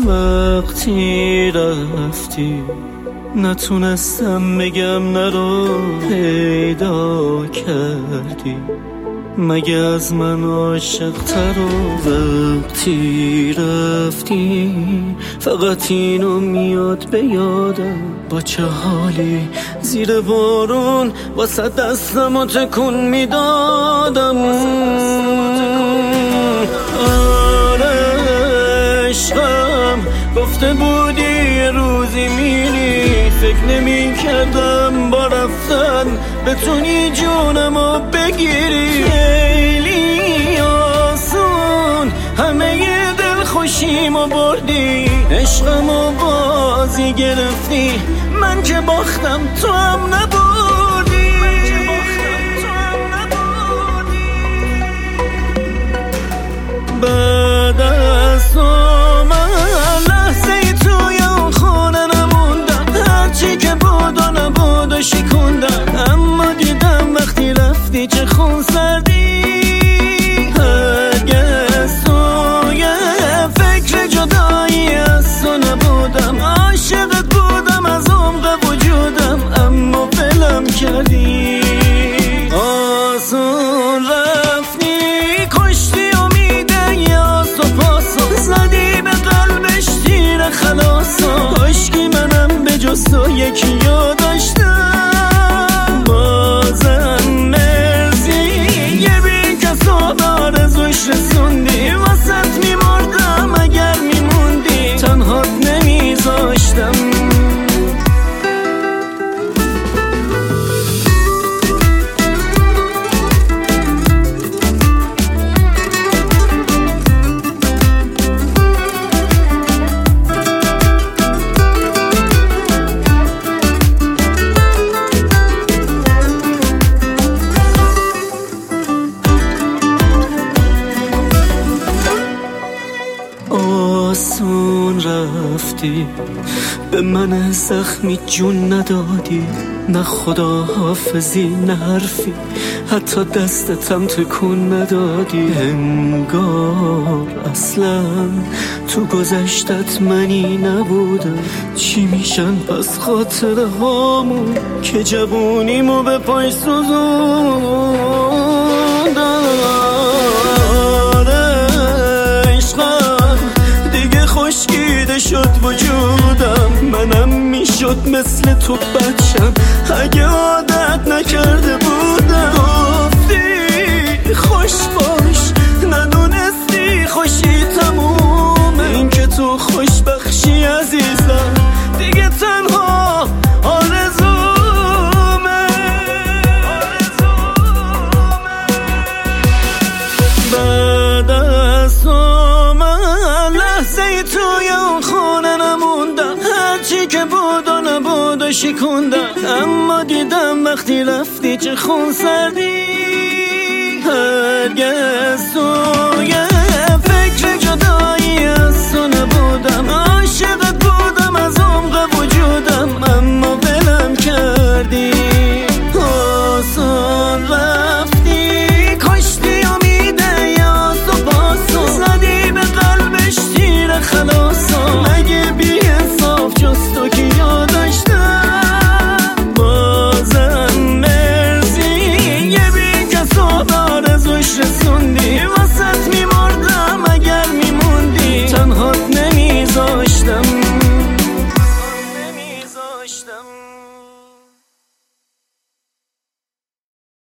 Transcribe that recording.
وقتی رفتی نتونستم بگم نرو پیدا کردی، مگه از من عاشق‌تر و وقتی رفتی فقط اینو میاد به یادم، با چه حالی زیر بارون واسه دستم تکون میدادم. آره عشقم گفته بودی یه روزی میری، فکر نمی کردم با رفتن بتونی جونمو بگیری. خیلی آسون همه دل خوشیمو بردی، عشقمو بازی گرفتی، من که باختم تو هم نبردی. بعد از تو من لحظه ای توی اون خونه نموندم، هرچی که بود و نبود و شکوندم، اما دیدم وقتی رفتی چه خون سردی. هرگز توی فکر جدایی از تو نبودم، عاشقت بودم از عمق وجودم، اما ولم کردی. آسون رفتی کشتی امیده یاز تو پاسو، زدی به قلبش تیر خلاصو، عشقی منم به جز تو یکی یاد داشتم. بازم مرزی یه بی کس آرزوش رسوندی، واسط میمردم اگر میموندی، تنهات نمیذاشتم. آسون رفتی به من زخمی جون ندادی، نه خدا حافظی نه حرفی، حتی دستتم تکون ندادی. انگار اصلا تو گذشتت منی نبودم، چی میشن پس خاطره هامون که جوونیمو به پای سوزوندم. خشکیده شد وجودم، منم میشد مثل تو بچم اگه عادت نکرده بودم. گفتی خوش باش ندونستی خوشی تمومه، این که تو خوش بخشی عزیزم دیگه تنها آرزومه. بعد از تو لحظه توی اون خونه نموندم، هرچی که بود و نبود و شکوندم، اما دیدم وقتی رفتی چه خون سردی. هرگز توی فکر جدایی